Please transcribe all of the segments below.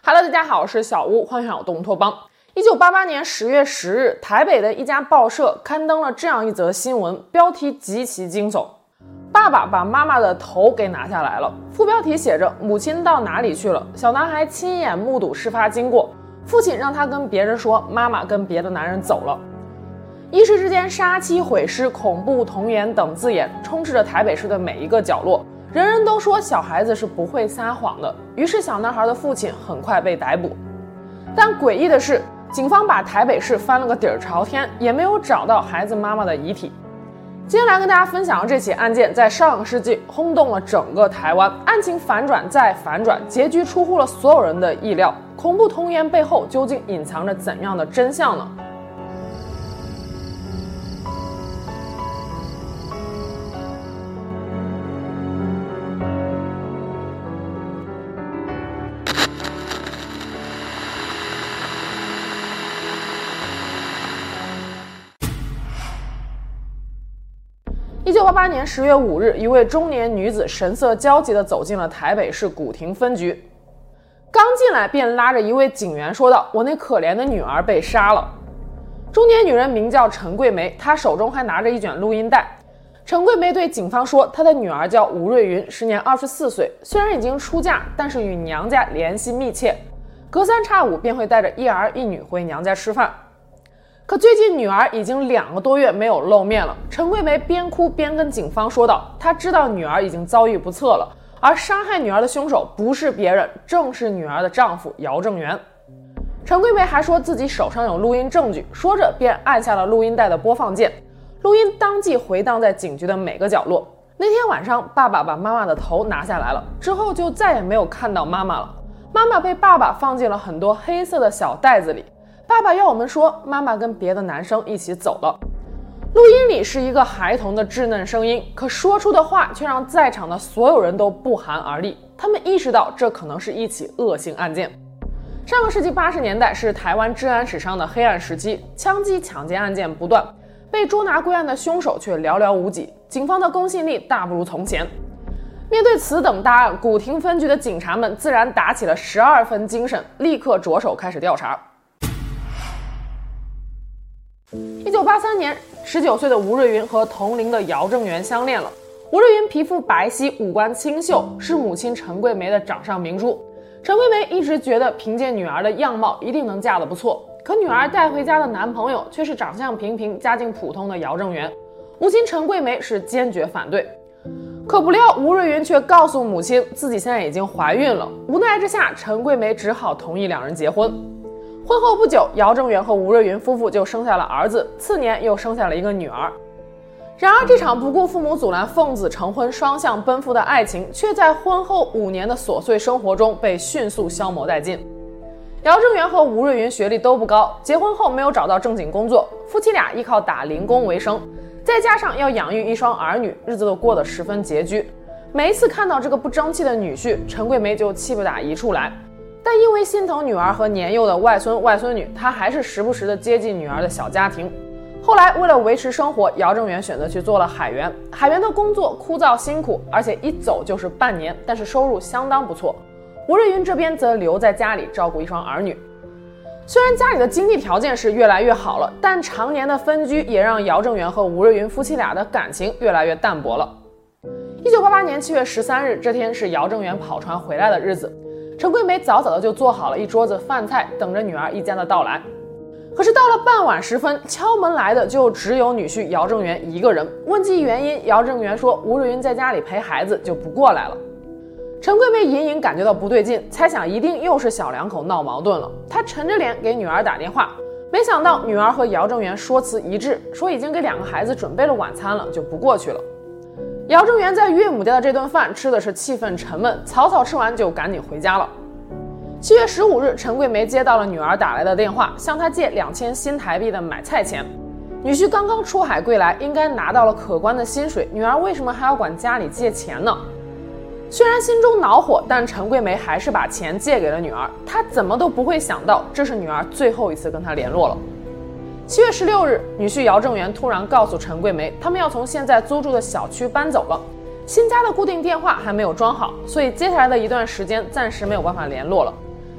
Hello， 大家好，我是小屋，欢迎来到东托邦。1988年10月10日，台北的一家报社刊登了这样一则新闻，标题极其惊悚：爸爸把妈妈的头给拿下来了。副标题写着母亲到哪里去了？小男孩亲眼目睹事发经过，父亲让他跟别人说妈妈跟别的男人走了。一时之间，杀妻毁尸、恐怖童言等字眼充斥着台北市的每一个角落，人人都说小孩子是不会撒谎的，于是小男孩的父亲很快被逮捕。但诡异的是，警方把台北市翻了个底儿朝天，也没有找到孩子妈妈的遗体。今天来跟大家分享的这起案件，在上个世纪轰动了整个台湾，案情反转再反转，结局出乎了所有人的意料。恐怖童言背后究竟隐藏着怎样的真相呢？1988年10月5日，一位中年女子神色焦急地走进了台北市古亭分局。刚进来便拉着一位警员说道：“我那可怜的女儿被杀了。”中年女人名叫陈桂梅，她手中还拿着一卷录音带。陈桂梅对警方说，她的女儿叫吴瑞云，时年24岁，虽然已经出嫁，但是与娘家联系密切，隔三差五便会带着一儿一女回娘家吃饭。可最近女儿已经2个多月没有露面了，陈桂梅边哭边跟警方说道，她知道女儿已经遭遇不测了，而杀害女儿的凶手不是别人，正是女儿的丈夫姚正元。陈桂梅还说自己手上有录音证据，说着便按下了录音带的播放键，录音当即回荡在警局的每个角落。那天晚上，爸爸把妈妈的头拿下来了，之后就再也没有看到妈妈了。妈妈被爸爸放进了很多黑色的小袋子里。爸爸要我们说，妈妈跟别的男生一起走了。录音里是一个孩童的稚嫩声音，可说出的话却让在场的所有人都不寒而栗。他们意识到这可能是一起恶性案件。上个世纪80年代是台湾治安史上的黑暗时期，枪击抢劫案件不断，被捉拿归案的凶手却寥寥无几，警方的公信力大不如从前。面对此等大案，古亭分局的警察们自然打起了12分精神，立刻着手开始调查。1983年，19岁的吴瑞云和同龄的姚正元相恋了。吴瑞云皮肤白皙，五官清秀，是母亲陈桂梅的掌上明珠。陈桂梅一直觉得凭借女儿的样貌一定能嫁得不错，可女儿带回家的男朋友却是长相平平、家境普通的姚正元。母亲陈桂梅是坚决反对。可不料吴瑞云却告诉母亲自己现在已经怀孕了，无奈之下，陈桂梅只好同意两人结婚。婚后不久，姚正元和吴瑞云夫妇就生下了儿子，次年又生下了一个女儿。然而这场不顾父母阻拦、奉子成婚、双向奔赴的爱情，却在婚后5年的琐碎生活中被迅速消磨殆尽。姚正元和吴瑞云学历都不高，结婚后没有找到正经工作，夫妻俩依靠打零工为生，再加上要养育一双儿女，日子都过得十分拮据。每一次看到这个不争气的女婿，陈桂梅就气不打一处来。但因为心疼女儿和年幼的外孙外孙女，她还是时不时的接济女儿的小家庭。后来为了维持生活，姚正元选择去做了海员。海员的工作枯燥辛苦，而且一走就是半年，但是收入相当不错。吴瑞云这边则留在家里照顾一双儿女。虽然家里的经济条件是越来越好了，但常年的分居也让姚正元和吴瑞云夫妻俩的感情越来越淡薄了。1988年7月13日，这天是姚正元跑船回来的日子。陈桂梅早早的就做好了一桌子饭菜，等着女儿一家的到来。可是到了傍晚时分，敲门来的就只有女婿姚正元一个人。问及原因，姚正元说吴瑞云在家里陪孩子，就不过来了。陈桂梅隐隐感觉到不对劲，猜想一定又是小两口闹矛盾了。她沉着脸给女儿打电话，没想到女儿和姚正元说辞一致，说已经给2个孩子准备了晚餐了，就不过去了。姚正元在岳母家的这顿饭吃的是气氛沉闷，草草吃完就赶紧回家了。7月15日，陈桂梅接到了女儿打来的电话，向她借2000新台币的买菜钱。女婿刚刚出海归来，应该拿到了可观的薪水，女儿为什么还要管家里借钱呢？虽然心中恼火，但陈桂梅还是把钱借给了女儿。她怎么都不会想到，这是女儿最后一次跟她联络了。7月16日，女婿姚正元突然告诉陈桂梅，他们要从现在租住的小区搬走了，新家的固定电话还没有装好，所以接下来的一段时间暂时没有办法联络了。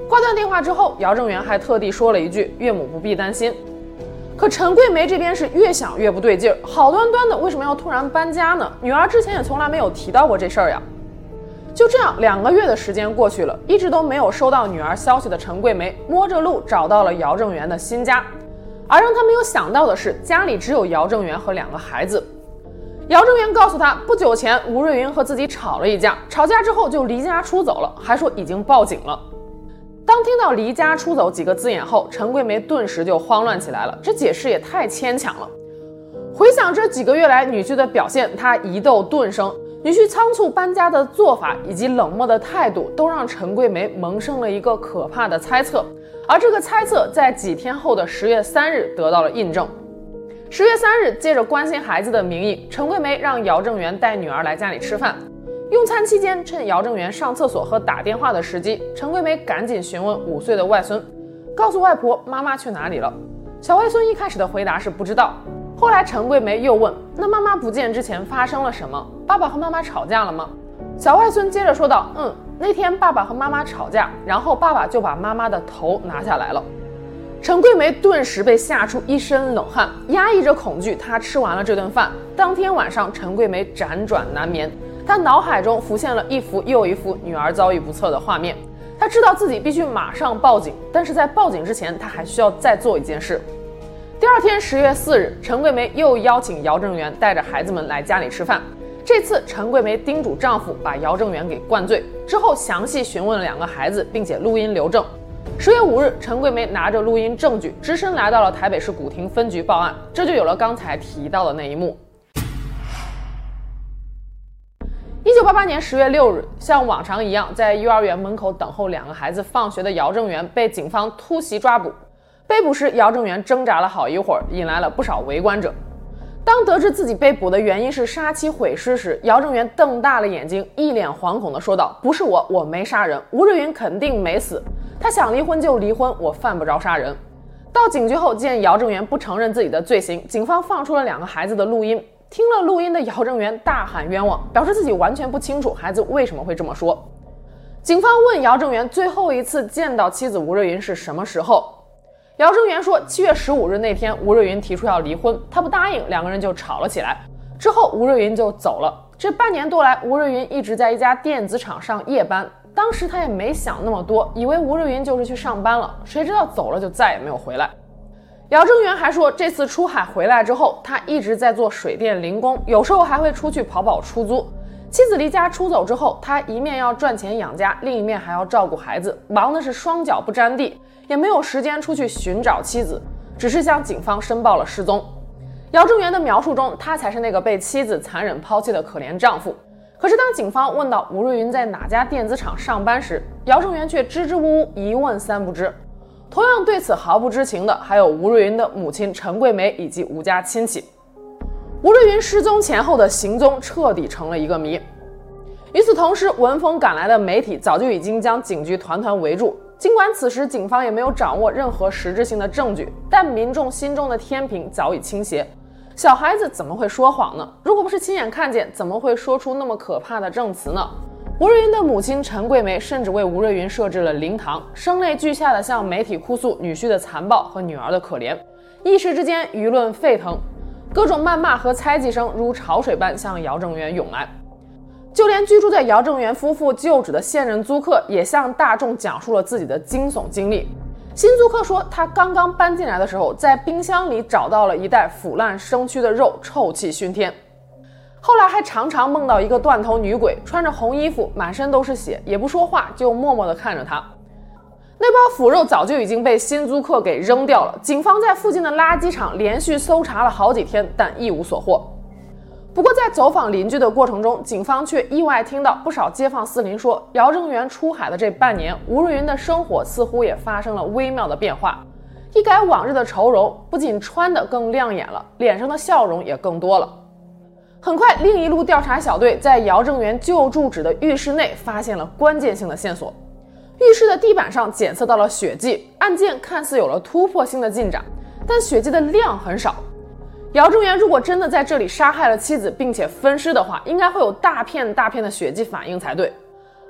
挂断电话之后，姚正元还特地说了一句：“岳母不必担心。”可陈桂梅这边是越想越不对劲儿，好端端的为什么要突然搬家呢？女儿之前也从来没有提到过这事儿呀。就这样2个月的时间过去了，一直都没有收到女儿消息的陈桂梅摸着路找到了姚正元的新家，而让她没有想到的是，家里只有姚正元和2个孩子。姚正元告诉她，不久前吴瑞云和自己吵了一架，吵架之后就离家出走了，还说已经报警了。当听到离家出走几个字眼后，陈桂梅顿时就慌乱起来了，这解释也太牵强了。回想这几个月来女婿的表现，她疑窦顿生，女婿仓促搬家的做法以及冷漠的态度，都让陈桂梅萌生了一个可怕的猜测，而这个猜测在几天后的10月3日得到了印证。10月3日，借着关心孩子的名义，陈桂梅让姚正元带女儿来家里吃饭。用餐期间，趁姚正元上厕所和打电话的时机，陈桂梅赶紧询问5岁的外孙，告诉外婆妈妈去哪里了。小外孙一开始的回答是不知道，后来陈桂梅又问，那妈妈不见之前发生了什么？爸爸和妈妈吵架了吗？小外孙接着说道，那天爸爸和妈妈吵架，然后爸爸就把妈妈的头拿下来了。陈桂梅顿时被吓出一身冷汗，压抑着恐惧，她吃完了这顿饭。当天晚上，陈桂梅辗转难眠，她脑海中浮现了一幅又一幅女儿遭遇不测的画面。她知道自己必须马上报警，但是在报警之前，她还需要再做一件事。第二天10月4日，陈桂梅又邀请姚正元带着孩子们来家里吃饭。这次陈桂梅叮嘱丈夫把姚正元给灌醉，之后详细询问了2个孩子，并且录音留证。10月5日，陈桂梅拿着录音证据，只身来到了台北市古亭分局报案，这就有了刚才提到的那一幕。1988年10月6日，像往常一样，在幼儿园门口等候2个孩子放学的姚正元被警方突袭抓捕。被捕时，姚正元挣扎了好一会儿，引来了不少围观者。当得知自己被捕的原因是杀妻毁尸时，姚正元瞪大了眼睛，一脸惶恐地说道：“不是我没杀人，吴瑞云肯定没死，他想离婚就离婚，我犯不着杀人。”到警局后，见姚正元不承认自己的罪行，警方放出了2个孩子的录音。听了录音的姚正元大喊冤枉，表示自己完全不清楚孩子为什么会这么说。警方问姚正元最后一次见到妻子吴瑞云是什么时候，姚正元说7月15日那天，吴瑞云提出要离婚，他不答应，2个人就吵了起来。之后吴瑞云就走了。这半年多来，吴瑞云一直在一家电子厂上夜班，当时他也没想那么多，以为吴瑞云就是去上班了，谁知道走了就再也没有回来。姚正元还说，这次出海回来之后，他一直在做水电零工，有时候还会出去跑出租。妻子离家出走之后，他一面要赚钱养家，另一面还要照顾孩子，忙的是双脚不沾地，也没有时间出去寻找妻子，只是向警方申报了失踪。姚正元的描述中，他才是那个被妻子残忍抛弃的可怜丈夫。可是当警方问到吴瑞云在哪家电子厂上班时，姚正元却支支吾吾，一问三不知。同样对此毫不知情的还有吴瑞云的母亲陈桂梅以及吴家亲戚。吴瑞云失踪前后的行踪彻底成了一个谜。与此同时，闻风赶来的媒体早就已经将警局团团围住。尽管此时警方也没有掌握任何实质性的证据，但民众心中的天平早已倾斜。小孩子怎么会说谎呢？如果不是亲眼看见，怎么会说出那么可怕的证词呢？吴瑞云的母亲陈桂梅甚至为吴瑞云设置了灵堂，声泪俱下地向媒体哭诉女婿的残暴和女儿的可怜。一时之间，舆论沸腾，各种谩骂和猜忌声如潮水般向姚正元涌来。就连居住在姚正元夫妇旧址的现任租客也向大众讲述了自己的惊悚经历。新租客说，他刚刚搬进来的时候，在冰箱里找到了一袋腐烂生蛆的肉，臭气熏天。后来还常常梦到一个断头女鬼，穿着红衣服，满身都是血，也不说话，就默默地看着他。那包腐肉早就已经被新租客给扔掉了，警方在附近的垃圾场连续搜查了好几天，但一无所获。不过在走访邻居的过程中，警方却意外听到不少街坊四邻说，姚正元出海的这半年，吴瑞云的生活似乎也发生了微妙的变化，一改往日的愁容，不仅穿得更亮眼了，脸上的笑容也更多了。很快，另一路调查小队在姚正元旧住址的浴室内发现了关键性的线索。浴室的地板上检测到了血迹，案件看似有了突破性的进展，但血迹的量很少。姚正元如果真的在这里杀害了妻子并且分尸的话，应该会有大片的血迹反应才对。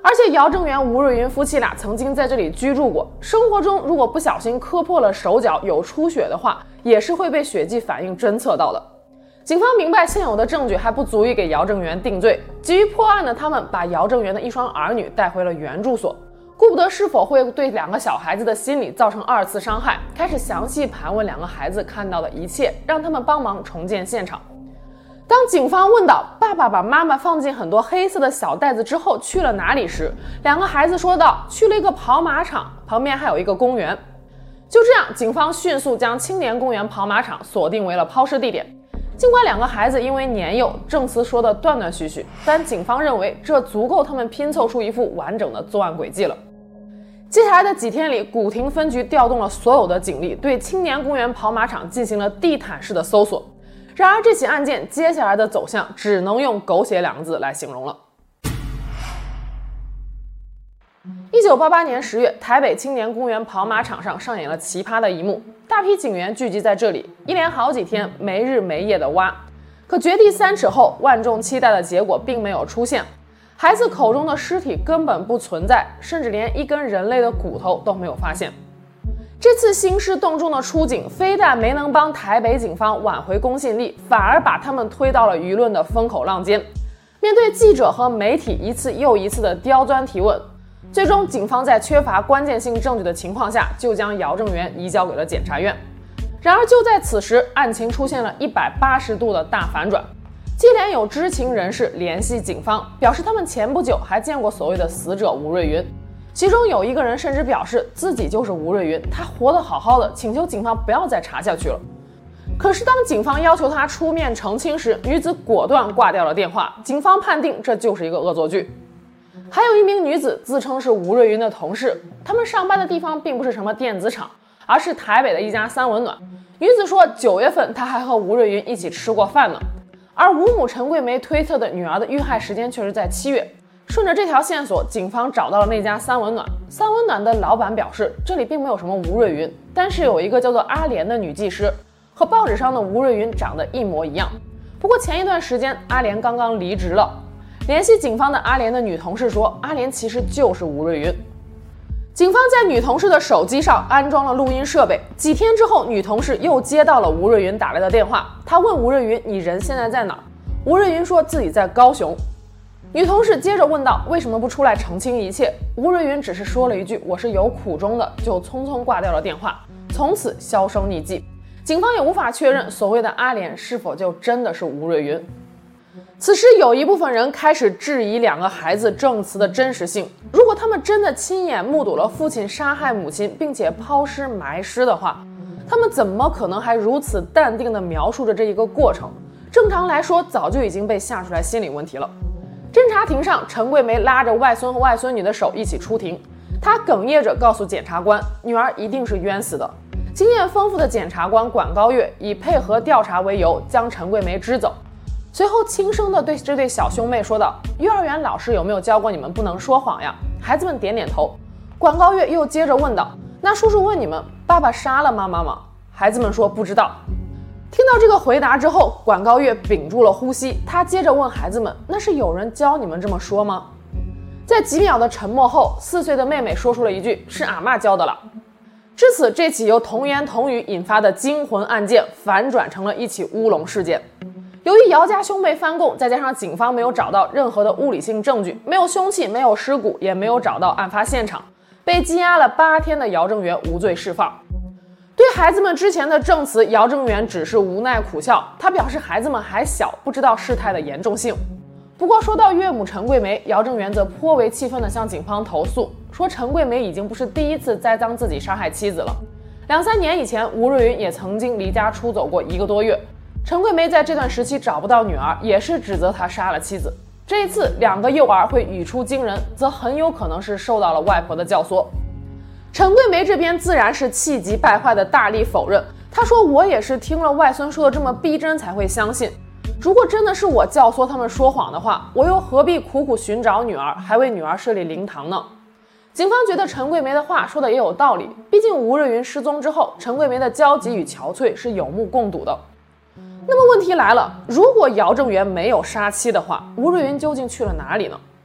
而且姚正元、吴瑞云夫妻俩曾经在这里居住过，生活中如果不小心磕破了手脚有出血的话，也是会被血迹反应侦测到的。警方明白现有的证据还不足以给姚正元定罪，急于破案的他们把姚正元的一双儿女带回了原住所，顾不得是否会对2个小孩子的心理造成2次伤害，开始详细盘问2个孩子看到的一切，让他们帮忙重建现场。当警方问到爸爸把妈妈放进很多黑色的小袋子之后去了哪里时，2个孩子说道，去了一个跑马场，旁边还有一个公园。就这样，警方迅速将青年公园跑马场锁定为了抛尸地点。尽管2个孩子因为年幼，证词说的断断续续，但警方认为这足够他们拼凑出一副完整的作案轨迹了。接下来的几天里，古亭分局调动了所有的警力，对青年公园跑马场进行了地毯式的搜索。然而，这起案件接下来的走向只能用狗血2个字来形容了。1988年10月，台北青年公园跑马场上上演了奇葩的一幕，大批警员聚集在这里，一连好几天没日没夜的挖。可掘地3尺后，万众期待的结果并没有出现，孩子口中的尸体根本不存在，甚至连一根人类的骨头都没有发现。这次兴师动众的出警，非但没能帮台北警方挽回公信力，反而把他们推到了舆论的风口浪尖。面对记者和媒体一次又一次的刁钻提问，最终警方在缺乏关键性证据的情况下，就将姚正元移交给了检察院。然而就在此时，案情出现了180度的大反转。接连有知情人士联系警方，表示他们前不久还见过所谓的死者吴瑞云。其中有一个人甚至表示自己就是吴瑞云，他活得好好的，请求警方不要再查下去了。可是当警方要求他出面澄清时，女子果断挂掉了电话，警方判定这就是一个恶作剧。还有一名女子自称是吴瑞云的同事，他们上班的地方并不是什么电子厂，而是台北的一家三温暖。女子说9月份她还和吴瑞云一起吃过饭呢，而吴母陈桂梅推测的女儿的遇害时间却是在7月。顺着这条线索，警方找到了那家三温暖。三温暖的老板表示，这里并没有什么吴瑞云，但是有一个叫做阿莲的女技师，和报纸上的吴瑞云长得一模一样。不过前一段时间，阿莲刚刚离职了。联系警方的阿莲的女同事说，阿莲其实就是吴瑞云。警方在女同事的手机上安装了录音设备。几天之后，女同事又接到了吴瑞云打来的电话，她问吴瑞云：“你人现在在哪儿？”吴瑞云说自己在高雄。女同事接着问道：“为什么不出来澄清一切？”吴瑞云只是说了一句：“我是有苦衷的”，就匆匆挂掉了电话，从此销声匿迹。警方也无法确认所谓的阿莲是否就真的是吴瑞云。此时有一部分人开始质疑2个孩子证词的真实性。如果他们真的亲眼目睹了父亲杀害母亲并且抛尸埋尸的话，他们怎么可能还如此淡定地描述着这一个过程？正常来说早就已经被吓出来心理问题了。侦查庭上，陈桂梅拉着外孙外孙女的手一起出庭，她哽咽着告诉检察官，女儿一定是冤死的。经验丰富的检察官管高月以配合调查为由将陈桂梅支走，随后轻声地对这对小兄妹说道：“幼儿园老师有没有教过你们不能说谎呀？”孩子们点点头。管高月又接着问道：“那叔叔问你们，爸爸杀了妈妈吗？”孩子们说不知道。听到这个回答之后，管高月屏住了呼吸，他接着问孩子们：“那是有人教你们这么说吗？”在几秒的沉默后，4岁的妹妹说出了一句：“是阿嬷教的了。”至此，这起由童言童语引发的惊魂案件反转成了一起乌龙事件。由于姚家兄妹翻供，再加上警方没有找到任何的物理性证据，没有凶器，没有尸骨，也没有找到案发现场，被羁押了8天的姚正元无罪释放。对孩子们之前的证词，姚正元只是无奈苦笑，他表示孩子们还小，不知道事态的严重性。不过说到岳母陈桂梅，姚正元则颇为气愤地向警方投诉，说陈桂梅已经不是第一次栽赃自己杀害妻子了。2、3年以前，吴瑞云也曾经离家出走过1个多月。陈桂梅在这段时期找不到女儿，也是指责她杀了妻子。这一次2个幼儿会语出惊人，则很有可能是受到了外婆的教唆。陈桂梅这边自然是气急败坏的大力否认，她说：“我也是听了外孙说的这么逼真才会相信。如果真的是我教唆他们说谎的话，我又何必苦苦寻找女儿，还为女儿设立灵堂呢？”警方觉得陈桂梅的话说的也有道理，毕竟吴瑞云失踪之后，陈桂梅的焦急与憔悴是有目共睹的。那么问题来了，如果姚正元没有杀妻的话，吴瑞云究竟去了哪里呢？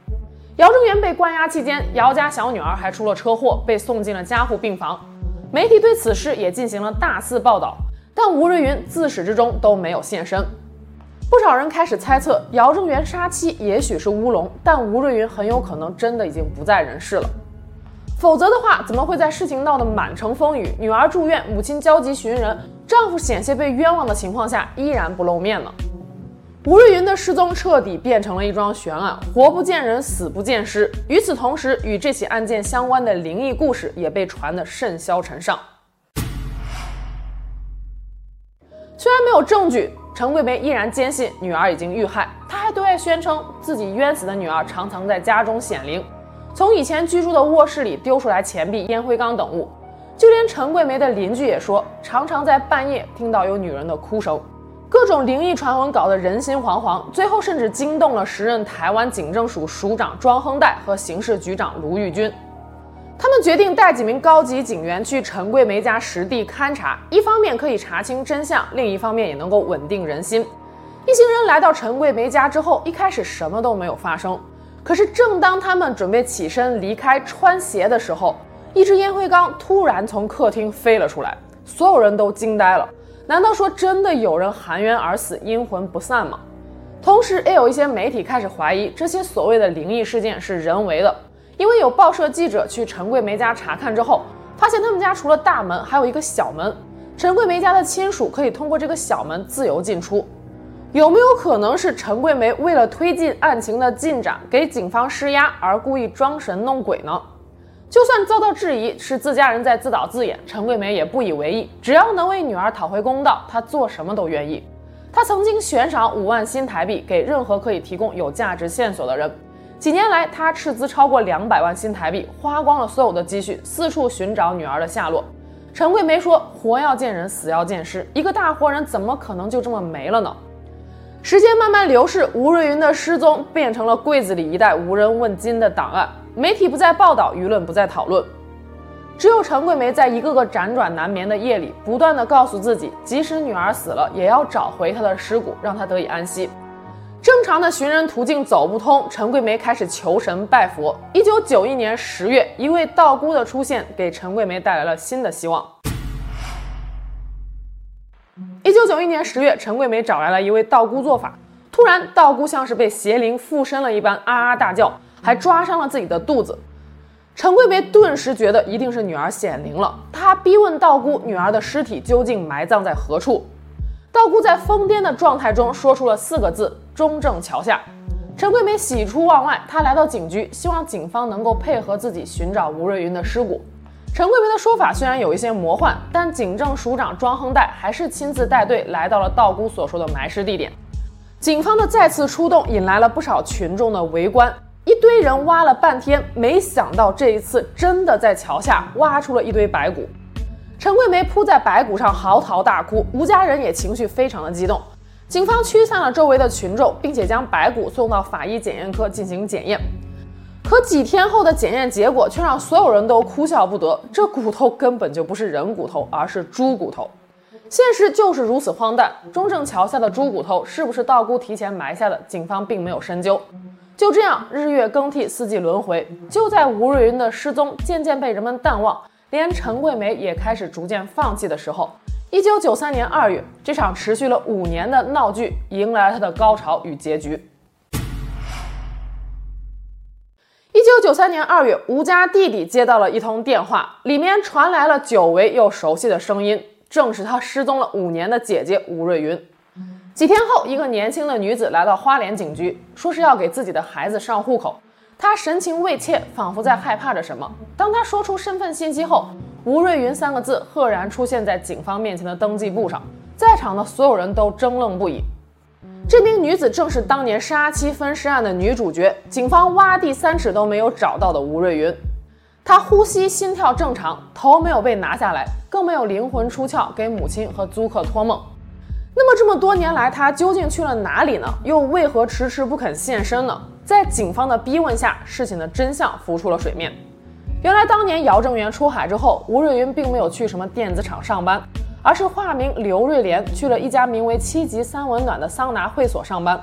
姚正元被关押期间，姚家小女儿还出了车祸，被送进了加护病房。媒体对此事也进行了大肆报道，但吴瑞云自始至终都没有现身。不少人开始猜测，姚正元杀妻也许是乌龙，但吴瑞云很有可能真的已经不在人世了。否则的话，怎么会在事情闹得满城风雨，女儿住院，母亲焦急寻人，丈夫险些被冤枉的情况下，依然不露面呢？吴瑞云的失踪彻底变成了一桩悬案，活不见人，死不见尸。与此同时，与这起案件相关的灵异故事也被传得甚嚣尘上。虽然没有证据，陈桂梅依然坚信女儿已经遇害，她还对外宣称自己冤死的女儿常常在家中显灵，从以前居住的卧室里丢出来钱币、烟灰缸等物。就连陈桂梅的邻居也说，常常在半夜听到有女人的哭声。各种灵异传闻搞得人心惶惶，最后甚至惊动了时任台湾警政署署长庄亨岱和刑事局长卢玉君。他们决定带几名高级警员去陈桂梅家实地勘察，一方面可以查清真相，另一方面也能够稳定人心。一行人来到陈桂梅家之后，一开始什么都没有发生，可是正当他们准备起身离开穿鞋的时候，一只烟灰缸突然从客厅飞了出来，所有人都惊呆了。难道说真的有人含冤而死，阴魂不散吗？同时也有一些媒体开始怀疑这些所谓的灵异事件是人为的，因为有报社记者去陈桂梅家查看之后，发现他们家除了大门还有一个小门，陈桂梅家的亲属可以通过这个小门自由进出。有没有可能是陈桂梅为了推进案情的进展，给警方施压而故意装神弄鬼呢？就算遭到质疑是自家人在自导自演，陈桂梅也不以为意，只要能为女儿讨回公道，她做什么都愿意。她曾经悬赏5万新台币给任何可以提供有价值线索的人。几年来，她斥资超过200万新台币，花光了所有的积蓄，四处寻找女儿的下落。陈桂梅说：“活要见人，死要见尸，一个大活人怎么可能就这么没了呢？”时间慢慢流逝，吴瑞云的失踪变成了柜子里一袋无人问津的档案。媒体不再报道，舆论不再讨论，只有陈桂梅在一个个辗转难眠的夜里，不断地告诉自己，即使女儿死了，也要找回她的尸骨，让她得以安息。正常的寻人途径走不通，陈桂梅开始求神拜佛。1991年10月，一位道姑的出现给陈桂梅带来了新的希望。1991年10月，陈桂梅找来了一位道姑做法，突然道姑像是被邪灵附身了一般，啊啊大叫，还抓伤了自己的肚子。陈桂梅顿时觉得一定是女儿显灵了，她逼问道姑女儿的尸体究竟埋葬在何处。道姑在疯癫的状态中说出了4个字：中正桥下。陈桂梅喜出望外，她来到警局，希望警方能够配合自己寻找吴瑞云的尸骨。陈桂梅的说法虽然有一些魔幻，但警政署长庄亨岱还是亲自带队来到了道姑所说的埋尸地点。警方的再次出动引来了不少群众的围观，一堆人挖了半天，没想到这一次真的在桥下挖出了一堆白骨。陈桂梅扑在白骨上嚎啕大哭，吴家人也情绪非常的激动。警方驱散了周围的群众，并且将白骨送到法医检验科进行检验。可几天后的检验结果却让所有人都哭笑不得，这骨头根本就不是人骨头，而是猪骨头。现实就是如此荒诞，中正桥下的猪骨头是不是道姑提前埋下的，警方并没有深究。就这样，日月更替，四季轮回。就在吴瑞云的失踪渐渐被人们淡忘，连陈桂梅也开始逐渐放弃的时候，1993年2月，这场持续了5年的闹剧迎来了它的高潮与结局。1993年2月，吴家弟弟接到了一通电话，里面传来了久违又熟悉的声音，正是他失踪了5年的姐姐吴瑞云。几天后，一个年轻的女子来到花莲警局，说是要给自己的孩子上户口。她神情畏怯，仿佛在害怕着什么。当她说出身份信息后，吴瑞云3个字赫然出现在警方面前的登记簿上，在场的所有人都怔愣不已。这名女子正是当年杀妻分尸案的女主角，警方挖地3尺都没有找到的吴瑞云。她呼吸心跳正常，头没有被拿下来，更没有灵魂出窍给母亲和租客托梦。那么这么多年来，她究竟去了哪里呢？又为何迟迟不肯现身呢？在警方的逼问下，事情的真相浮出了水面。原来当年姚正元出海之后，吴瑞云并没有去什么电子厂上班，而是化名刘瑞莲，去了一家名为7级3温暖的桑拿会所上班。在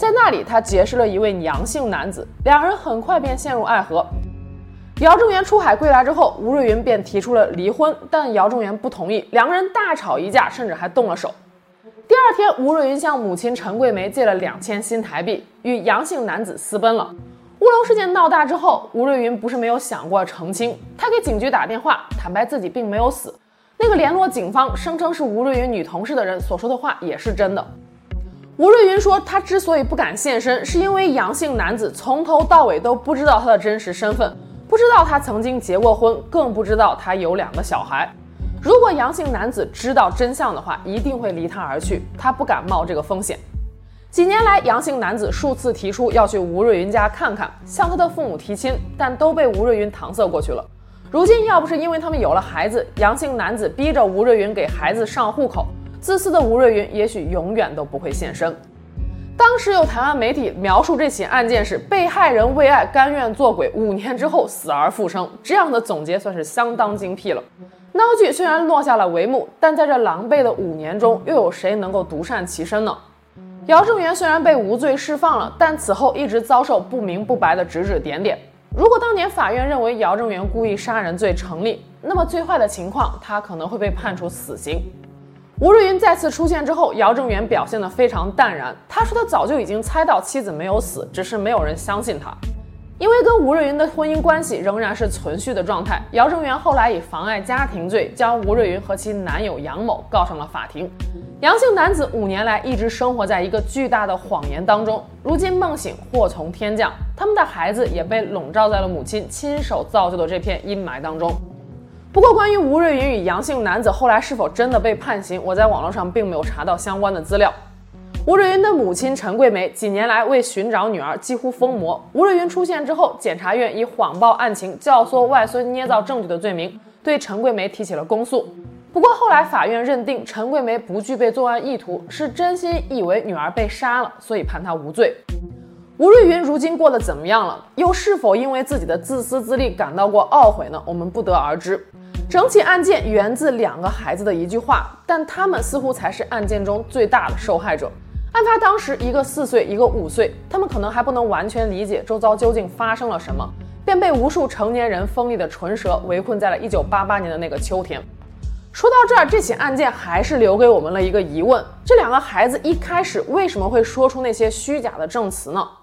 在那里他结识了一位杨姓男子，两人很快便陷入爱河。姚正元出海归来之后，吴瑞云便提出了离婚，但姚正元不同意，两个人大吵一架，甚至还动了手。第二天，吴瑞云向母亲陈桂梅借了2000新台币，与杨姓男子私奔了。乌龙事件闹大之后，吴瑞云不是没有想过澄清，他给警局打电话，坦白自己并没有死。那个联络警方声称是吴瑞云女同事的人所说的话也是真的。吴瑞云说，他之所以不敢现身，是因为杨姓男子从头到尾都不知道他的真实身份，不知道他曾经结过婚，更不知道他有2个小孩。如果杨姓男子知道真相的话，一定会离他而去，他不敢冒这个风险。几年来，杨姓男子数次提出要去吴瑞云家看看，向他的父母提亲，但都被吴瑞云搪塞过去了。如今要不是因为他们有了孩子，杨姓男子逼着吴瑞云给孩子上户口，自私的吴瑞云也许永远都不会现身。当时有台湾媒体描述这起案件时，被害人为爱甘愿做鬼，5年之后死而复生，这样的总结算是相当精辟了。闹剧虽然落下了帷幕，但在这狼狈的5年中，又有谁能够独善其身呢？姚正元虽然被无罪释放了，但此后一直遭受不明不白的指指点点。如果当年法院认为姚正元故意杀人罪成立，那么最坏的情况，他可能会被判处死刑。吴瑞云再次出现之后，姚正元表现得非常淡然，他说他早就已经猜到妻子没有死，只是没有人相信他。因为跟吴瑞云的婚姻关系仍然是存续的状态，姚正元后来以妨碍家庭罪将吴瑞云和其男友杨某告上了法庭。杨姓男子5年来一直生活在一个巨大的谎言当中，如今梦醒祸从天降，他们的孩子也被笼罩在了母亲亲手造就的这片阴霾当中。不过关于吴瑞云与杨姓男子后来是否真的被判刑，我在网络上并没有查到相关的资料。吴瑞云的母亲陈桂梅几年来为寻找女儿几乎疯魔，吴瑞云出现之后，检察院以谎报案情、教唆外孙捏造证据的罪名对陈桂梅提起了公诉。不过后来法院认定陈桂梅不具备作案意图，是真心以为女儿被杀了，所以判她无罪。吴瑞云如今过得怎么样了？又是否因为自己的自私自利感到过懊悔呢？我们不得而知。整起案件源自2个孩子的一句话，但他们似乎才是案件中最大的受害者。案发当时，一个4岁，一个5岁，他们可能还不能完全理解周遭究竟发生了什么，便被无数成年人锋利的唇舌围困在了1988年的那个秋天。说到这儿，这起案件还是留给我们了一个疑问：这2个孩子一开始为什么会说出那些虚假的证词呢？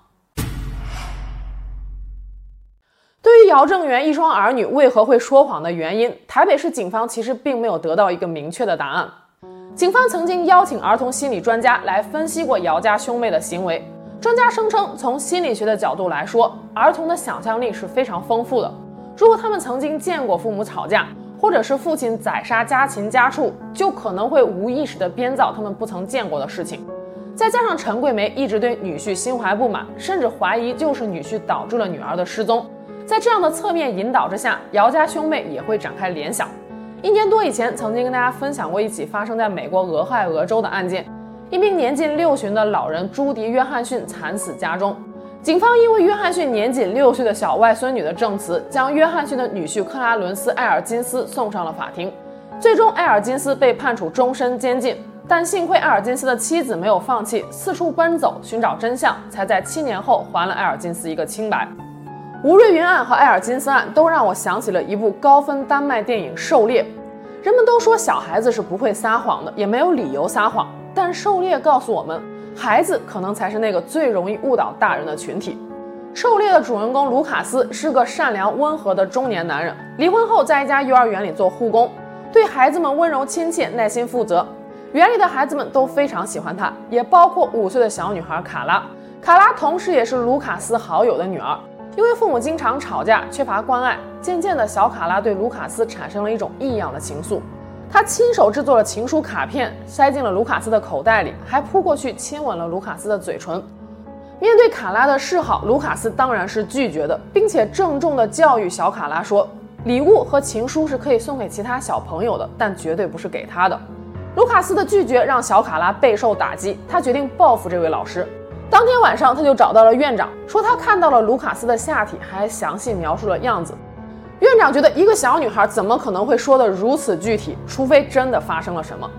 对于姚正元一双儿女为何会说谎的原因，台北市警方其实并没有得到一个明确的答案。警方曾经邀请儿童心理专家来分析过姚家兄妹的行为，专家声称，从心理学的角度来说，儿童的想象力是非常丰富的。如果他们曾经见过父母吵架，或者是父亲宰杀家禽家畜，就可能会无意识地编造他们不曾见过的事情。再加上陈桂梅一直对女婿心怀不满，甚至怀疑就是女婿导致了女儿的失踪，在这样的侧面引导之下，姚家兄妹也会展开联想。1年多以前，曾经跟大家分享过一起发生在美国俄亥俄州的案件，一名年近60的老人朱迪·约翰逊惨死家中。警方因为约翰逊年仅6岁的小外孙女的证词，将约翰逊的女婿克拉伦斯·埃尔金斯送上了法庭。最终，埃尔金斯被判处终身监禁，但幸亏埃尔金斯的妻子没有放弃，四处奔走寻找真相，才在7年后还了埃尔金斯一个清白。吴瑞云案和埃尔金斯案都让我想起了一部高分丹麦电影《狩猎》。人们都说小孩子是不会撒谎的，也没有理由撒谎，但《狩猎》告诉我们，孩子可能才是那个最容易误导大人的群体。《狩猎》的主人公卢卡斯是个善良温和的中年男人，离婚后在一家幼儿园里做护工，对孩子们温柔亲切，耐心负责。园里的孩子们都非常喜欢他，也包括5岁的小女孩卡拉。卡拉同时也是卢卡斯好友的女儿。因为父母经常吵架，缺乏关爱，渐渐的小卡拉对卢卡斯产生了一种异样的情愫。他亲手制作了情书卡片，塞进了卢卡斯的口袋里，还扑过去亲吻了卢卡斯的嘴唇。面对卡拉的示好，卢卡斯当然是拒绝的，并且郑重地教育小卡拉说，礼物和情书是可以送给其他小朋友的，但绝对不是给他的。卢卡斯的拒绝让小卡拉备受打击，他决定报复这位老师。当天晚上，他就找到了院长，说他看到了卢卡斯的下体，还详细描述了样子。院长觉得一个小女孩怎么可能会说得如此具体，除非真的发生了什么。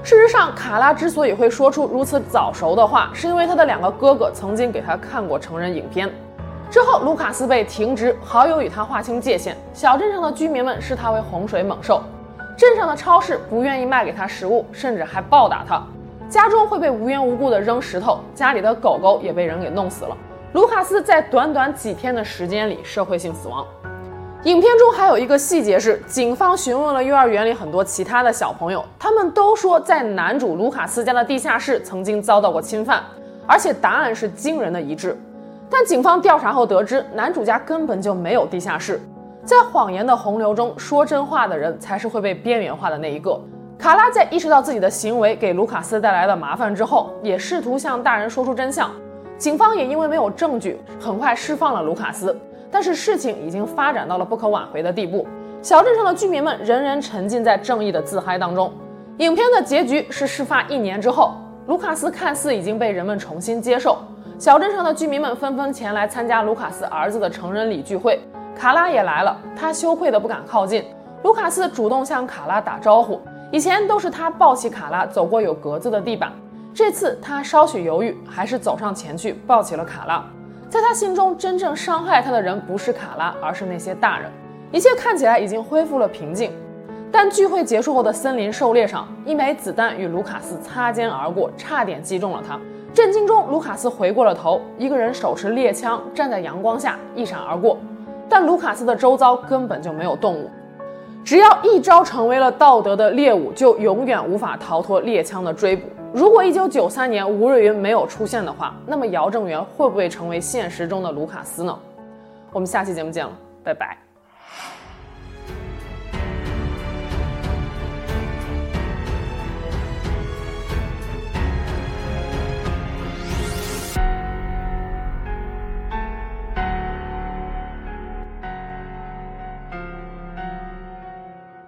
事实上，卡拉之所以会说出如此早熟的话，是因为他的2个哥哥曾经给他看过成人影片。之后，卢卡斯被停职，好友与他划清界限，小镇上的居民们视他为洪水猛兽，镇上的超市不愿意卖给他食物，甚至还暴打他，家中会被无缘无故的扔石头，家里的狗狗也被人给弄死了。卢卡斯在短短几天的时间里社会性死亡。影片中还有一个细节是，警方询问了幼儿园里很多其他的小朋友，他们都说在男主卢卡斯家的地下室曾经遭到过侵犯，而且答案是惊人的一致。但警方调查后得知，男主家根本就没有地下室。在谎言的洪流中，说真话的人才是会被边缘化的那一个。卡拉在意识到自己的行为给卢卡斯带来的麻烦之后，也试图向大人说出真相。警方也因为没有证据，很快释放了卢卡斯。但是事情已经发展到了不可挽回的地步，小镇上的居民们仍然沉浸在正义的自嗨当中。影片的结局是事发1年之后，卢卡斯看似已经被人们重新接受，小镇上的居民们纷纷前来参加卢卡斯儿子的成人礼聚会，卡拉也来了，他羞愧的不敢靠近，卢卡斯主动向卡拉打招呼，以前都是他抱起卡拉走过有格子的地板，这次他稍许犹豫，还是走上前去抱起了卡拉。在他心中，真正伤害他的人不是卡拉，而是那些大人。一切看起来已经恢复了平静，但聚会结束后的森林狩猎上，一枚子弹与卢卡斯擦肩而过，差点击中了他。震惊中，卢卡斯回过了头，一个人手持猎枪站在阳光下一闪而过，但卢卡斯的周遭根本就没有动物。只要一朝成为了道德的猎物，就永远无法逃脱猎枪的追捕。如果1993年吴瑞云没有出现的话，那么姚正元会不会成为现实中的卢卡斯呢？我们下期节目见了，拜拜。